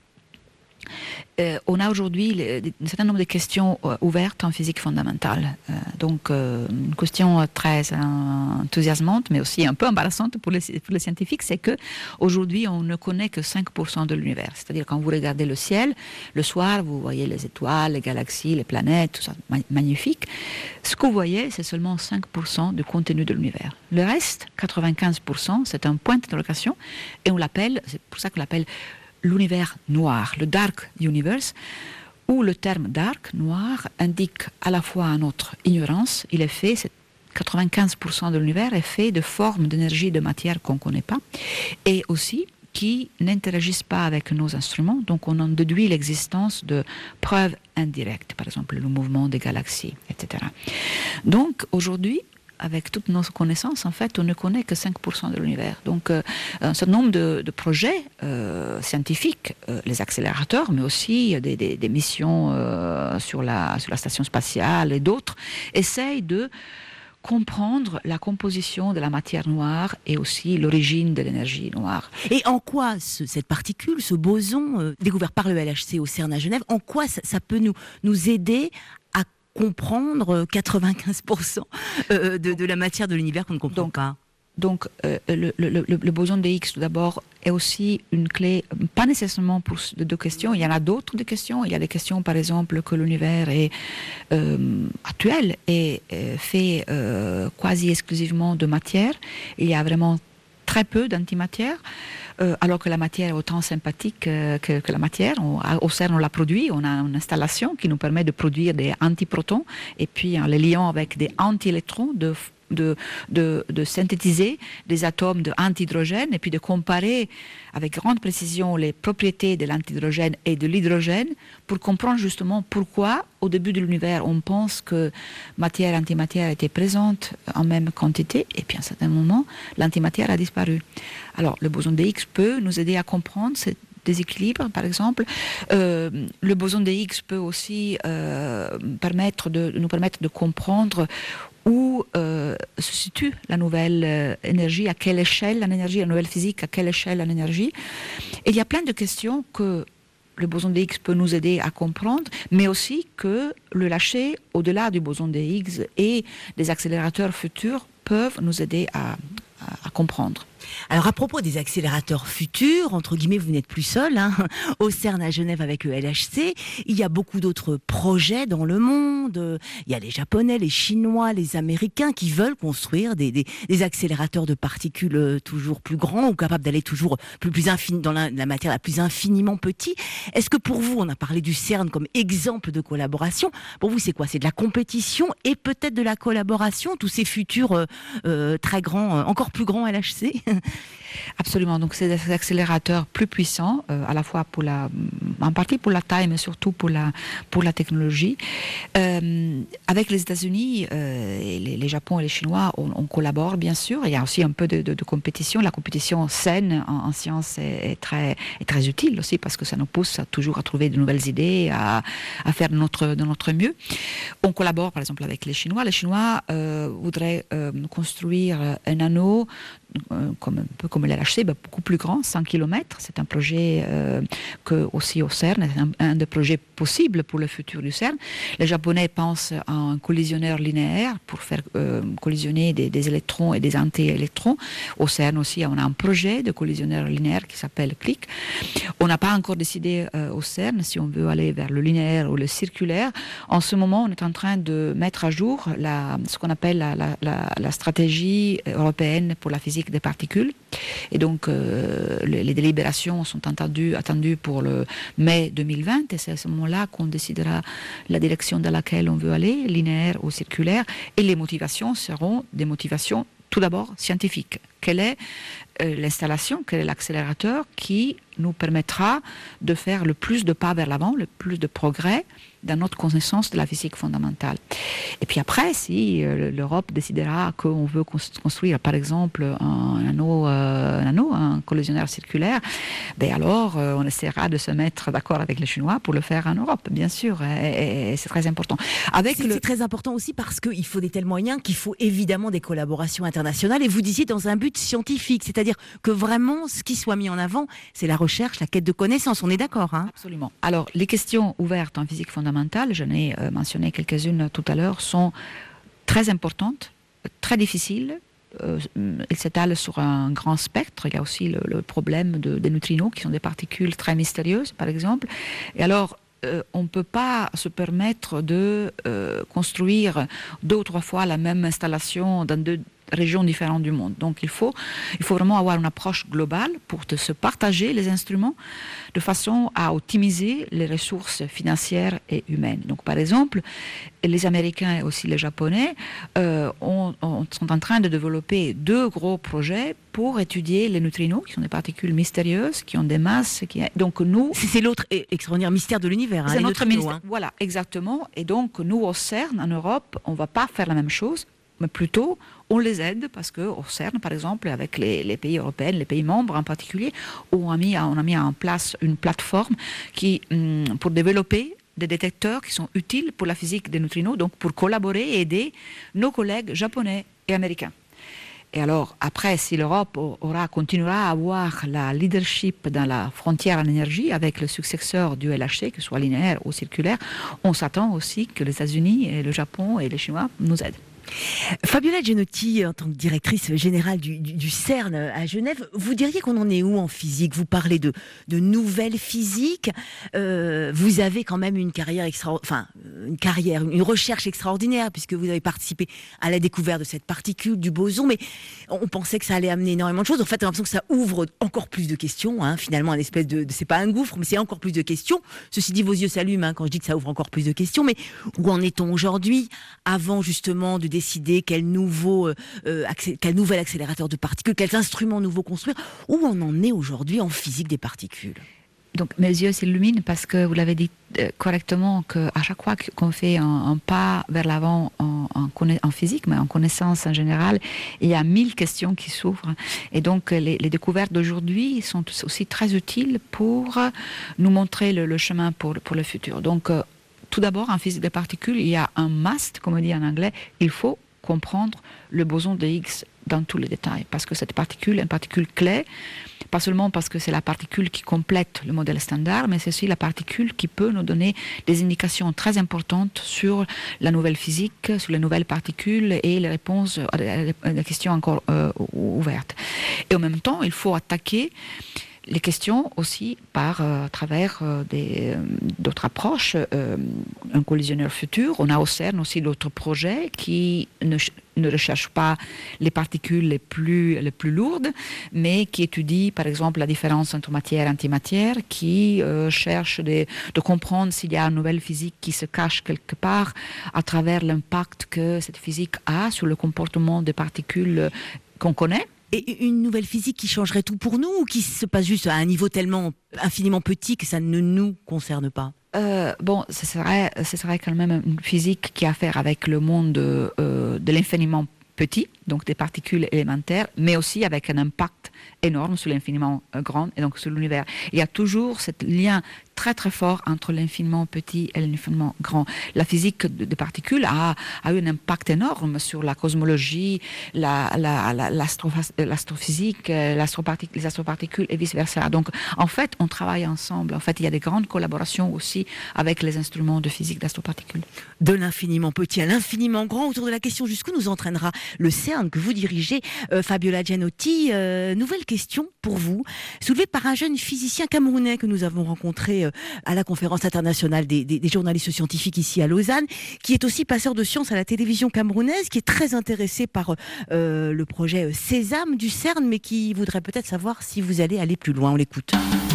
Euh, on a aujourd'hui les, un certain nombre de questions euh, ouvertes en physique fondamentale. Euh, donc, euh, une question très euh, enthousiasmante, mais aussi un peu embarrassante pour les, pour les scientifiques, c'est que aujourd'hui, on ne connaît que cinq pour cent de l'univers. C'est-à-dire, quand vous regardez le ciel, le soir, vous voyez les étoiles, les galaxies, les planètes, tout ça, ma- magnifique. Ce que vous voyez, c'est seulement cinq pour cent du contenu de l'univers. Le reste, quatre-vingt-quinze pour cent, c'est un point d'interrogation, et on l'appelle, c'est pour ça qu'on l'appelle l'univers noir, le dark universe, où le terme dark, noir, indique à la fois notre ignorance. Il est fait, c'est quatre-vingt-quinze pour cent de l'univers est fait de formes d'énergie, de matière qu'on ne connaît pas, et aussi qui n'interagissent pas avec nos instruments, donc on en déduit l'existence de preuves indirectes, par exemple le mouvement des galaxies, et cetera. Donc aujourd'hui, avec toutes nos connaissances, en fait, on ne connaît que cinq pour cent de l'univers. Donc, euh, un certain nombre de, de projets euh, scientifiques, euh, les accélérateurs, mais aussi des, des, des missions euh, sur, la, sur la station spatiale et d'autres, essayent de comprendre la composition de la matière noire et aussi l'origine de l'énergie noire. Et en quoi ce, cette particule, ce boson euh, découvert par le L H C au CERN à Genève, en quoi ça, ça peut nous, nous aider à comprendre quatre-vingt-quinze pour cent de, de la matière de l'univers qu'on ne comprend donc, pas? Donc, euh, le, le, le, le boson de Higgs, tout d'abord, est aussi une clé, pas nécessairement pour de deux questions. Il y en a d'autres de questions. Il y a des questions, par exemple, que l'univers est euh, actuel et euh, fait euh, quasi exclusivement de matière. Il y a vraiment très peu d'antimatière. Euh, alors que la matière est autant sympathique euh, que, que la matière. On, au CERN, on la produit, on a une installation qui nous permet de produire des antiprotons, et puis en les liant avec des anti-électrons, de, de, de, de synthétiser des atomes d'antihydrogène, et puis de comparer avec grande précision les propriétés de l'antihydrogène et de l'hydrogène, pour comprendre justement pourquoi, au début de l'univers, on pense que matière et antimatière étaient présentes en même quantité, et puis à un certain moment, l'antimatière a disparu. Alors, le boson de Higgs peut nous aider à comprendre ces déséquilibres, par exemple. Euh, le boson de Higgs peut aussi euh, permettre de, nous permettre de comprendre où euh, se situe la nouvelle euh, énergie, à quelle échelle l'énergie, la nouvelle physique, à quelle échelle l'énergie. Et il y a plein de questions que le boson de Higgs peut nous aider à comprendre, mais aussi que le lâcher au-delà du boson de Higgs et des accélérateurs futurs peuvent nous aider à, à, à comprendre. Alors à propos des accélérateurs futurs, entre guillemets, vous n'êtes plus seul, hein, au CERN à Genève avec le L H C, il y a beaucoup d'autres projets dans le monde, il y a les Japonais, les Chinois, les Américains qui veulent construire des, des, des accélérateurs de particules toujours plus grands ou capables d'aller toujours plus, plus infini, dans la, la matière la plus infiniment petit. Est-ce que pour vous, on a parlé du CERN comme exemple de collaboration, pour vous c'est quoi? C'est de la compétition et peut-être de la collaboration, tous ces futurs euh, euh, très grands, euh, encore plus grands L H C? Absolument. Donc, c'est des accélérateurs plus puissants, euh, à la fois pour la, en partie pour la taille, mais surtout pour la, pour la technologie. Euh, avec les États-Unis, euh, et les, les Japon et les Chinois, on, on collabore, bien sûr. Il y a aussi un peu de, de, de compétition. La compétition saine en, en science est, est, très, est très utile aussi parce que ça nous pousse à toujours à trouver de nouvelles idées, à, à faire de notre, de notre mieux. On collabore, par exemple, avec les Chinois. Les Chinois euh, voudraient euh, construire un anneau euh, comme, un peu comme l'L H C, ben, beaucoup plus grand, cent kilomètres. C'est un projet euh, que aussi au CERN, un, un des projets possibles pour le futur du CERN. Les Japonais pensent à un collisionneur linéaire pour faire euh, collisionner des, des électrons et des anti-électrons. Au CERN aussi, on a un projet de collisionneur linéaire qui s'appelle CLIC. On n'a pas encore décidé euh, au CERN si on veut aller vers le linéaire ou le circulaire. En ce moment, on est en train de mettre à jour la, ce qu'on appelle la, la, la, la stratégie européenne pour la physique des particules. Et donc, euh, les, les délibérations sont attendues, attendues pour le mai deux mille vingt, et c'est à ce moment-là qu'on décidera la direction dans laquelle on veut aller, linéaire ou circulaire, et les motivations seront des motivations tout d'abord scientifiques. Quelle est euh, l'installation, quel est l'accélérateur qui nous permettra de faire le plus de pas vers l'avant, le plus de progrès dans notre connaissance de la physique fondamentale. Et puis après, si euh, l'Europe décidera qu'on veut construire, par exemple, un anneau, euh, un, anneau un collisionneur circulaire, ben alors euh, on essaiera de se mettre d'accord avec les Chinois pour le faire en Europe, bien sûr, et, et c'est très important. Avec c'est, le... c'est très important aussi parce qu'il faut des tels moyens qu'il faut évidemment des collaborations internationales, et vous disiez dans un but scientifique, c'est-à-dire que vraiment ce qui soit mis en avant, c'est la recherche, la quête de connaissances, on est d'accord, hein? Absolument. Alors, les questions ouvertes en physique fondamentale, j'en ai euh, mentionné quelques-unes tout à l'heure, sont très importantes, très difficiles. Euh, elles s'étalent sur un grand spectre. Il y a aussi le, le problème de, des neutrinos, qui sont des particules très mystérieuses, par exemple. Et alors, euh, on ne peut pas se permettre de euh, construire deux ou trois fois la même installation dans deux régions différentes du monde. Donc il faut, il faut vraiment avoir une approche globale pour de se partager les instruments de façon à optimiser les ressources financières et humaines. Donc par exemple, les Américains et aussi les Japonais euh, ont, ont, sont en train de développer deux gros projets pour étudier les neutrinos, qui sont des particules mystérieuses, qui ont des masses. Qui... Donc nous... C'est, c'est l'autre extraordinaire mystère de l'univers. C'est hein, notre neutrinos, mystère. Hein. Voilà, exactement. Et donc nous, au CERN, en Europe, on ne va pas faire la même chose, mais plutôt on les aide parce qu'au CERN, par exemple, avec les, les pays européens, les pays membres en particulier, on a mis, on a mis en place une plateforme qui, hum, pour développer des détecteurs qui sont utiles pour la physique des neutrinos, donc pour collaborer et aider nos collègues japonais et américains. Et alors, après, si l'Europe aura, continuera à avoir la leadership dans la frontière en énergie avec le successeur du L H C, que ce soit linéaire ou circulaire, on s'attend aussi que les États-Unis et le Japon et les Chinois nous aident. Fabiola Genotti, en tant que directrice générale du, du, du CERN à Genève, vous diriez qu'on en est où en physique? Vous parlez de, de nouvelles physiques. Euh, vous avez quand même une carrière extra, enfin une carrière, une recherche extraordinaire puisque vous avez participé à la découverte de cette particule du boson. Mais on pensait que ça allait amener énormément de choses. En fait, on a l'impression que ça ouvre encore plus de questions. Hein, finalement, un espèce de, de, c'est pas un gouffre, mais c'est encore plus de questions. Ceci dit, vos yeux s'allument hein, quand je dis que ça ouvre encore plus de questions. Mais où en est-on aujourd'hui, avant justement de décider quel nouveau, euh, accé- quel nouvel accélérateur de particules, quels instruments nouveaux construire, où on en est aujourd'hui en physique des particules? Donc mes yeux s'illuminent parce que vous l'avez dit euh, correctement, qu'à chaque fois qu'on fait un, un pas vers l'avant en, en, conna- en physique, mais en connaissance en général, il y a mille questions qui s'ouvrent. Et donc les, les découvertes d'aujourd'hui sont aussi très utiles pour nous montrer le, le chemin pour, pour le futur. Donc euh, tout d'abord, en physique des particules, il y a un must, comme on dit en anglais, il faut comprendre le boson de Higgs dans tous les détails, parce que cette particule est une particule clé, pas seulement parce que c'est la particule qui complète le modèle standard, mais c'est aussi la particule qui peut nous donner des indications très importantes sur la nouvelle physique, sur les nouvelles particules et les réponses à des questions encore euh, ouvertes. Et en même temps, il faut attaquer les questions aussi par euh, à travers euh, des, euh, d'autres approches. Euh, un collisionneur futur, on a au CERN aussi d'autres projets qui ne, ne recherchent pas les particules les plus, les plus lourdes, mais qui étudient par exemple la différence entre matière et antimatière, qui euh, cherchent de, de comprendre s'il y a une nouvelle physique qui se cache quelque part à travers l'impact que cette physique a sur le comportement des particules qu'on connaît. Et une nouvelle physique qui changerait tout pour nous ou qui se passe juste à un niveau tellement infiniment petit que ça ne nous concerne pas? Euh, bon, ce serait, ce serait quand même une physique qui a affaire avec le monde euh, de l'infiniment petit, donc des particules élémentaires, mais aussi avec un impact énorme sur l'infiniment grand et donc sur l'univers. Il y a toujours ce lien très très fort entre l'infiniment petit et l'infiniment grand. La physique des particules a, a eu un impact énorme sur la cosmologie, la, la, la, l'astro, l'astrophysique, l'astropartic, les astroparticules et vice-versa. Donc en fait, on travaille ensemble. En fait, il y a des grandes collaborations aussi avec les instruments de physique d'astroparticules. De l'infiniment petit à l'infiniment grand, autour de la question jusqu'où nous entraînera le CERN que vous dirigez, euh, Fabiola Gianotti. Euh, nouvelle question pour vous, soulevée par un jeune physicien camerounais que nous avons rencontré à la conférence internationale des, des, des journalistes scientifiques ici à Lausanne, qui est aussi passeur de sciences à la télévision camerounaise, qui est très intéressé par euh, le projet Sésame du CERN, mais qui voudrait peut-être savoir si vous allez aller plus loin. On l'écoute.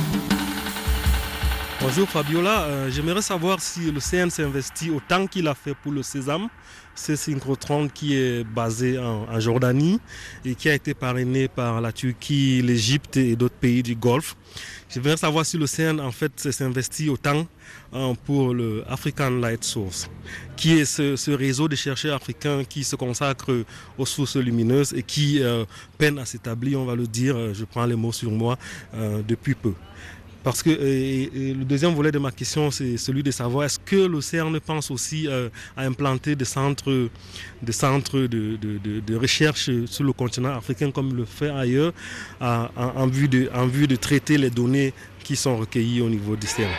Bonjour Fabiola, euh, j'aimerais savoir si le CERN s'est investi autant qu'il a fait pour le Sésame, ce synchrotron qui est basé en, en Jordanie et qui a été parrainé par la Turquie, l'Égypte et d'autres pays du Golfe. J'aimerais savoir si le CERN en fait s'est investi autant hein, pour le African Light Source, qui est ce, ce réseau de chercheurs africains qui se consacrent aux sources lumineuses et qui euh, peine à s'établir, on va le dire, je prends les mots sur moi, euh, depuis peu. Parce que et, et le deuxième volet de ma question, c'est celui de savoir est-ce que le CERN pense aussi euh, à implanter des centres, des centres de, de, de, de recherche sur le continent africain comme le fait ailleurs, à, en, en, vue de, en vue de traiter les données qui sont recueillies au niveau du CERN.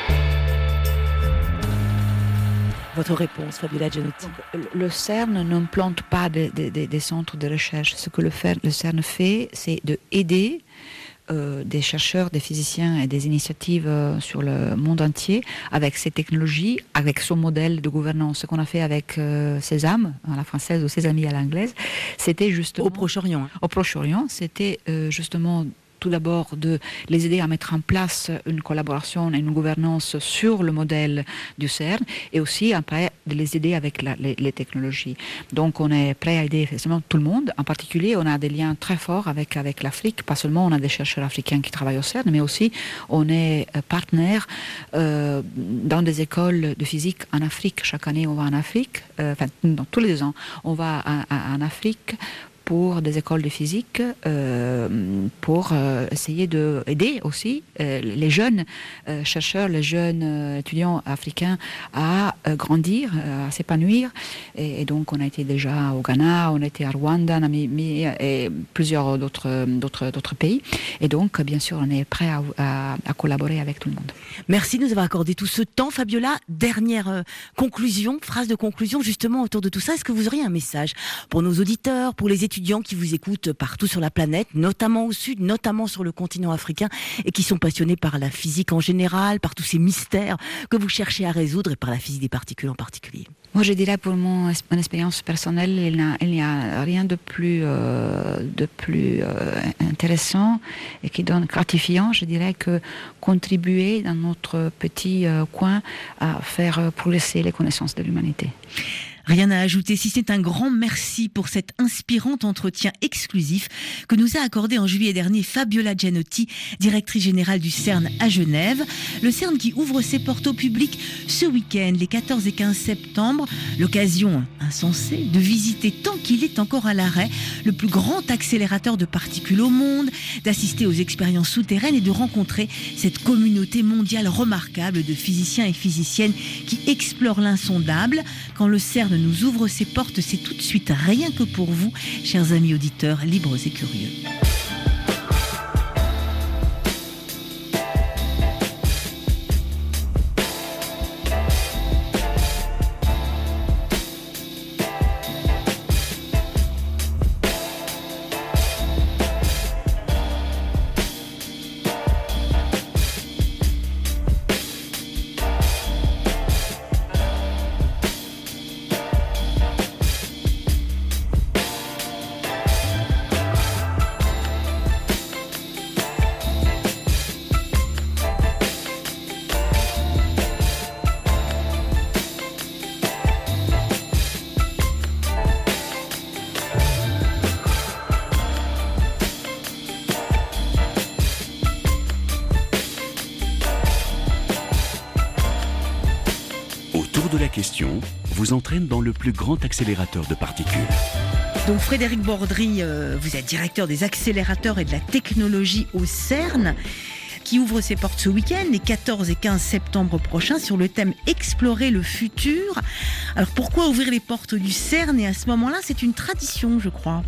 Votre réponse, Fabiola Gianotti. Le CERN n'implante pas des, des, des centres de recherche. Ce que le, le CERN fait, c'est d'aider Euh, des chercheurs, des physiciens et des initiatives euh, sur le monde entier avec ces technologies, avec son modèle de gouvernance. Ce qu'on a fait avec euh, Sésame, à la française ou Sésame à l'anglaise, c'était justement... Au Proche-Orient. Hein. Au Proche-Orient, c'était euh, justement tout d'abord de les aider à mettre en place une collaboration et une gouvernance sur le modèle du CERN et aussi après de les aider avec la, les, les technologies. Donc on est prêt à aider effectivement tout le monde. En particulier, on a des liens très forts avec, avec l'Afrique. Pas seulement on a des chercheurs africains qui travaillent au CERN, mais aussi on est partenaire euh, dans des écoles de physique en Afrique. Chaque année, on va en Afrique, euh, enfin non, tous les deux ans, on va à, à, en Afrique pour des écoles de physique, euh, pour euh, essayer d'aider aussi euh, les jeunes euh, chercheurs, les jeunes euh, étudiants africains à euh, grandir, euh, à s'épanouir. Et, et donc on a été déjà au Ghana, on a été à Rwanda, Namibie et plusieurs d'autres, d'autres, d'autres pays. Et donc bien sûr on est prêt à, à, à collaborer avec tout le monde. Merci de nous avoir accordé tout ce temps. Fabiola, dernière euh, conclusion, phrase de conclusion justement autour de tout ça. Est-ce que vous auriez un message pour nos auditeurs, pour les étudiants qui vous écoutent partout sur la planète, notamment au sud, notamment sur le continent africain, et qui sont passionnés par la physique en général, par tous ces mystères que vous cherchez à résoudre, et par la physique des particules en particulier? Moi, je dirais pour mon, mon expérience personnelle, il n'y a, a rien de plus, euh, de plus euh, intéressant et qui donne gratifiant, je dirais, que contribuer dans notre petit euh, coin à faire progresser les connaissances de l'humanité. Rien à ajouter, si c'est un grand merci pour cet inspirant entretien exclusif que nous a accordé en juillet dernier Fabiola Gianotti, directrice générale du CERN à Genève. Le CERN qui ouvre ses portes au public ce week-end, les quatorze et quinze septembre. L'occasion insensée de visiter, tant qu'il est encore à l'arrêt, le plus grand accélérateur de particules au monde, d'assister aux expériences souterraines et de rencontrer cette communauté mondiale remarquable de physiciens et physiciennes qui explorent l'insondable. Quand le CERN nous ouvre ses portes. C'est tout de suite rien que pour vous, chers amis auditeurs libres et curieux. De la question vous entraîne dans le plus grand accélérateur de particules. Donc Frédéric Bordry, euh, vous êtes directeur des accélérateurs et de la technologie au CERN, qui ouvre ses portes ce week-end, les quatorze et quinze septembre prochains, sur le thème « Explorer le futur ». Alors pourquoi ouvrir les portes du CERN? Et à ce moment-là, c'est une tradition, je crois.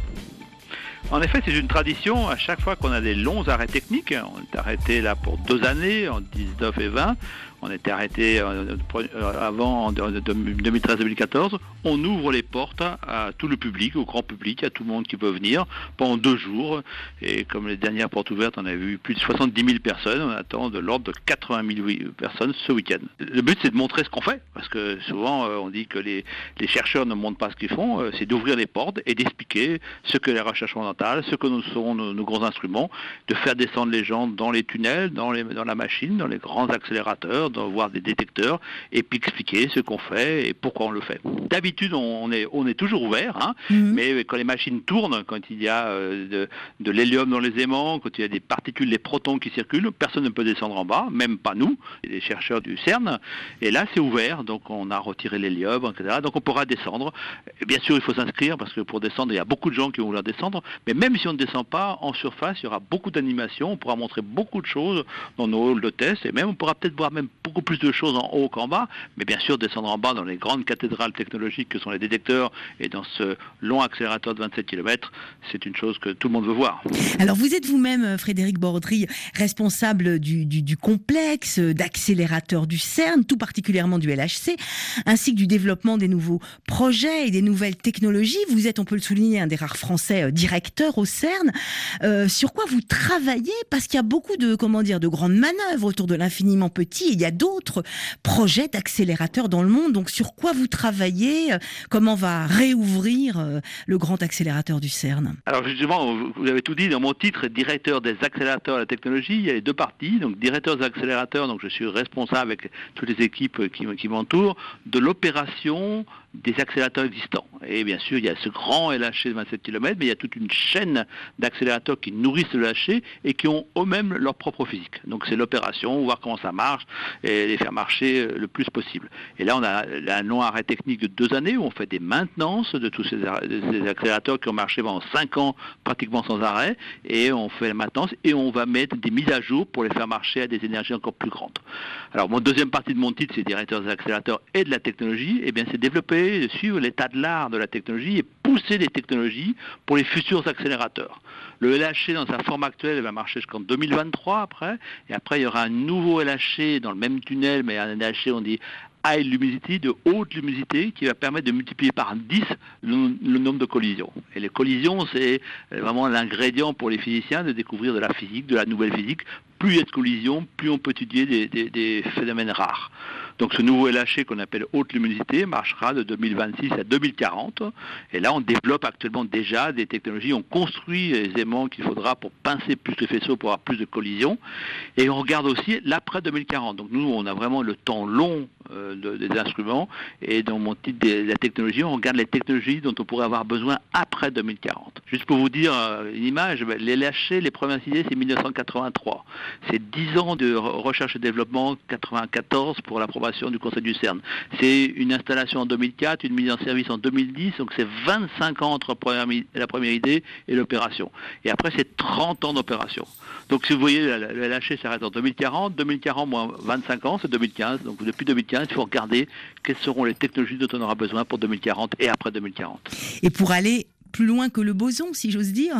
En effet, c'est une tradition. À chaque fois qu'on a des longs arrêts techniques, on est arrêté là pour deux années, en dix-neuf et vingt, on était arrêté avant, en deux mille treize deux mille quatorze, on ouvre les portes à tout le public, au grand public, à tout le monde qui peut venir pendant deux jours. Et comme les dernières portes ouvertes, on a vu plus de soixante-dix mille personnes, on attend de l'ordre de quatre-vingt mille personnes ce week-end. Le but, c'est de montrer ce qu'on fait, parce que souvent, on dit que les, les chercheurs ne montrent pas ce qu'ils font, c'est d'ouvrir les portes et d'expliquer ce que la recherche fondamentale, ce que nous sont nos, nos grands instruments, de faire descendre les gens dans les tunnels, dans, les, dans la machine, dans les grands accélérateurs, de voir des détecteurs, et puis expliquer ce qu'on fait et pourquoi on le fait. D'habitude, on est, on est toujours ouvert, hein, mmh. mais quand les machines tournent, quand il y a euh, de, de l'hélium dans les aimants, quand il y a des particules, des protons qui circulent, personne ne peut descendre en bas, même pas nous, les chercheurs du CERN, et là c'est ouvert, donc on a retiré l'hélium, et cetera, donc on pourra descendre. Et bien sûr, il faut s'inscrire, parce que pour descendre, il y a beaucoup de gens qui vont vouloir descendre, mais même si on ne descend pas, en surface, il y aura beaucoup d'animations, on pourra montrer beaucoup de choses dans nos halls de test, et même on pourra peut-être voir même beaucoup plus de choses en haut qu'en bas, mais bien sûr descendre en bas dans les grandes cathédrales technologiques que sont les détecteurs et dans ce long accélérateur de vingt-sept kilomètres, c'est une chose que tout le monde veut voir. Alors vous êtes vous-même, Frédéric Bordry, responsable du, du, du complexe d'accélérateurs du CERN, tout particulièrement du L H C, ainsi que du développement des nouveaux projets et des nouvelles technologies. Vous êtes, on peut le souligner, un des rares Français euh, directeurs au CERN. Euh, sur quoi vous travaillez? Parce qu'il y a beaucoup de, comment dire, de grandes manœuvres autour de l'infiniment petit, et il y a d'autres projets d'accélérateurs dans le monde. Donc sur quoi vous travaillez? Comment va réouvrir le grand accélérateur du CERN? Alors justement, vous avez tout dit, dans mon titre, directeur des accélérateurs de la technologie, il y a les deux parties. Donc directeur des accélérateurs, donc je suis responsable avec toutes les équipes qui, qui m'entourent, de l'opération des accélérateurs existants. Et bien sûr, il y a ce grand L H C de vingt-sept kilomètres, mais il y a toute une chaîne d'accélérateurs qui nourrissent le L H C et qui ont eux-mêmes leur propre physique. Donc c'est l'opération, voir comment ça marche et les faire marcher le plus possible. Et là, on a un long arrêt technique de deux années où on fait des maintenances de tous ces, ces accélérateurs qui ont marché pendant cinq ans pratiquement sans arrêt, et on fait la maintenance et on va mettre des mises à jour pour les faire marcher à des énergies encore plus grandes. Alors, mon deuxième partie de mon titre, c'est directeur des accélérateurs et de la technologie. Et bien, c'est développer, de suivre l'état de l'art de la technologie et pousser les technologies pour les futurs accélérateurs. Le L H C dans sa forme actuelle va marcher jusqu'en deux mille vingt-trois après, et après il y aura un nouveau L H C dans le même tunnel, mais un L H C on dit high luminosity, de haute luminosité, qui va permettre de multiplier par dix le, le nombre de collisions. Et les collisions, c'est vraiment l'ingrédient pour les physiciens de découvrir de la physique, de la nouvelle physique. Plus il y a de collisions, plus on peut étudier des, des, des phénomènes rares. Donc ce nouveau L H C qu'on appelle haute luminosité marchera de deux mille vingt-six à deux mille quarante. Et là, on développe actuellement déjà des technologies. On construit les aimants qu'il faudra pour pincer plus de faisceaux, pour avoir plus de collisions. Et on regarde aussi l'après deux mille quarante. Donc nous, on a vraiment le temps long euh, de, des instruments. Et dans mon titre de la technologie, on regarde les technologies dont on pourrait avoir besoin après deux mille quarante. Juste pour vous dire euh, une image, les L H C, les premières idées, c'est mille neuf cent quatre-vingt-trois. C'est dix ans de recherche et développement, quatre-vingt-quatorze pour l'approbation du Conseil du CERN. C'est une installation en deux mille quatre, une mise en service en deux mille dix, donc c'est vingt-cinq ans entre la première idée et l'opération. Et après, c'est trente ans d'opération. Donc si vous voyez, le L H C s'arrête en deux mille quarante, deux mille quarante moins vingt-cinq ans, c'est deux mille quinze. Donc depuis deux mille quinze, bien, il faut regarder quelles seront les technologies dont on aura besoin pour deux mille quarante et après deux mille quarante. Et pour aller plus loin que le boson, si j'ose dire.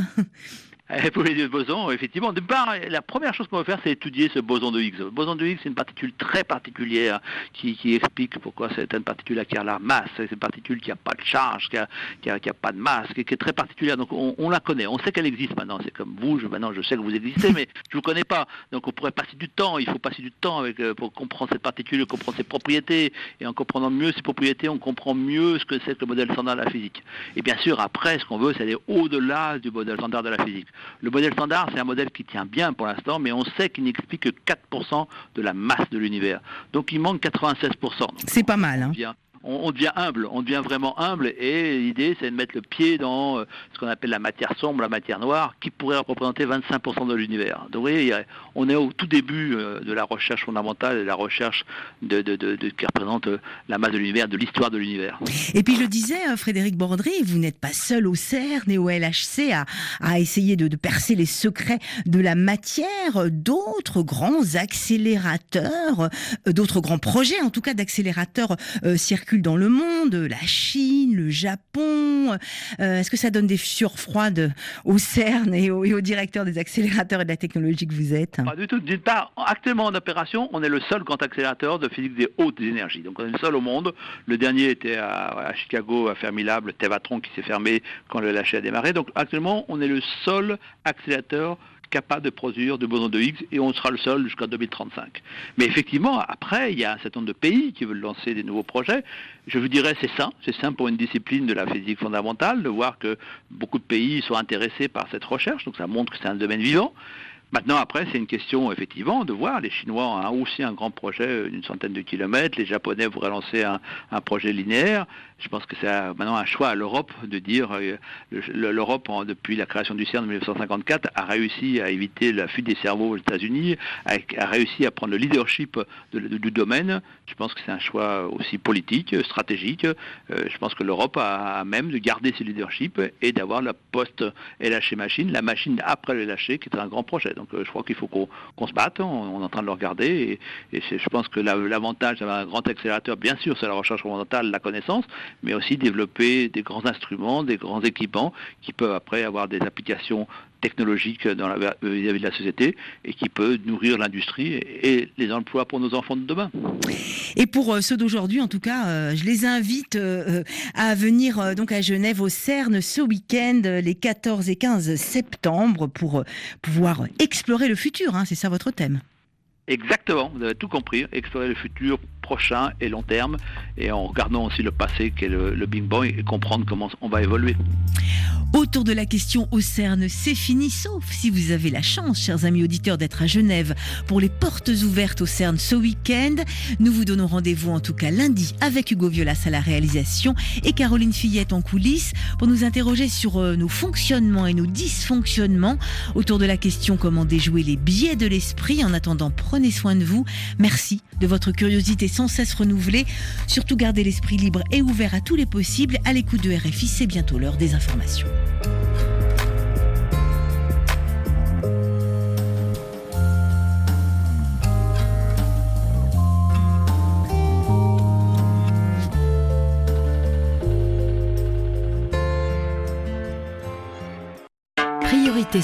Pour les bosons, effectivement, de part, la première chose qu'on va faire, c'est étudier ce boson de Higgs. Le boson de Higgs, c'est une particule très particulière qui, qui explique pourquoi c'est une particule qui a la masse. C'est une particule qui n'a pas de charge, qui n'a qui a, qui a pas de masse, qui, qui est très particulière. Donc on, on la connaît, on sait qu'elle existe maintenant. C'est comme vous, je, maintenant je sais que vous existez, mais je ne vous connais pas. Donc on pourrait passer du temps, il faut passer du temps avec, pour comprendre cette particule, comprendre ses propriétés. Et en comprenant mieux ses propriétés, on comprend mieux ce que c'est que le modèle standard de la physique. Et bien sûr, après, ce qu'on veut, c'est aller au-delà du modèle standard de la physique. Le modèle standard, c'est un modèle qui tient bien pour l'instant, mais on sait qu'il n'explique que quatre pour cent de la masse de l'univers. Donc il manque quatre-vingt-seize pour cent. Donc, c'est pas mal, hein. Bien. On, on devient humble, on devient vraiment humble, et l'idée c'est de mettre le pied dans euh, ce qu'on appelle la matière sombre, la matière noire, qui pourrait représenter vingt-cinq pour cent de l'univers. Donc vous voyez, a, on est au tout début euh, de la recherche fondamentale, de la recherche de, de, de, de, qui représente euh, la masse de l'univers, de l'histoire de l'univers. Et puis je le disais, euh, Frédéric Bordry, vous n'êtes pas seul au CERN et au L H C à, à essayer de, de percer les secrets de la matière. D'autres grands accélérateurs, euh, d'autres grands projets en tout cas d'accélérateurs euh, circulent dans le monde, la Chine, le Japon. Euh, est-ce que ça donne des sueurs froides au CERN et au, et au directeur des accélérateurs et de la technologie que vous êtes? Pas du tout. D'une part, actuellement en opération, on est le seul grand accélérateur de physique des hautes énergies. Donc on est le seul au monde. Le dernier était à, à Chicago, à Fermilab, le Tevatron qui s'est fermé quand le L H C a démarré. Donc actuellement, on est le seul accélérateur capable de produire de bosons de Higgs, et on sera le seul jusqu'en deux mille trente-cinq. Mais effectivement, après, il y a un certain nombre de pays qui veulent lancer des nouveaux projets. Je vous dirais, c'est ça, c'est simple pour une discipline de la physique fondamentale, de voir que beaucoup de pays sont intéressés par cette recherche, donc ça montre que c'est un domaine vivant. Maintenant, après, c'est une question, effectivement, de voir. Les Chinois ont aussi un grand projet d'une centaine de kilomètres. Les Japonais voudraient lancer un, un projet linéaire. Je pense que c'est maintenant un choix à l'Europe de dire euh, l'Europe, depuis la création du CERN en dix-neuf cent cinquante-quatre, a réussi à éviter la fuite des cerveaux aux États-Unis, a, a réussi à prendre le leadership de, de, du domaine. Je pense que c'est un choix aussi politique, stratégique. Euh, je pense que l'Europe a, a même de garder ce leadership et d'avoir la post-L H C machine, la machine après le L H C, qui est un grand projet. Donc euh, je crois qu'il faut qu'on qu'on se batte, on, on est en train de le regarder, et, et je pense que la, l'avantage d'avoir un grand accélérateur, bien sûr, c'est la recherche fondamentale, la connaissance, mais aussi développer des grands instruments, des grands équipements qui peuvent après avoir des applications technologiques dans la, vis-à-vis de la société, et qui peut nourrir l'industrie et, et les emplois pour nos enfants de demain. Et pour euh, ceux d'aujourd'hui, en tout cas, euh, je les invite euh, à venir euh, donc à Genève au CERN ce week-end, les quatorze et quinze septembre, pour euh, pouvoir explorer le futur, hein, c'est ça votre thème? Exactement, vous avez tout compris, explorer le futur prochain et long terme, et en regardant aussi le passé qui est le, le Big Bang, et comprendre comment on va évoluer. Autour de la question au CERN, c'est fini, sauf si vous avez la chance, chers amis auditeurs, d'être à Genève pour les portes ouvertes au CERN ce week-end. Nous vous donnons rendez-vous en tout cas lundi avec Hugo Violas à la réalisation et Caroline Fillette en coulisses pour nous interroger sur euh, nos fonctionnements et nos dysfonctionnements autour de la question comment déjouer les biais de l'esprit. En attendant, prenez soin de vous. Merci de votre curiosité sans cesse renouvelée. Surtout gardez l'esprit libre et ouvert à tous les possibles. À l'écoute de R F I, c'est bientôt l'heure des informations.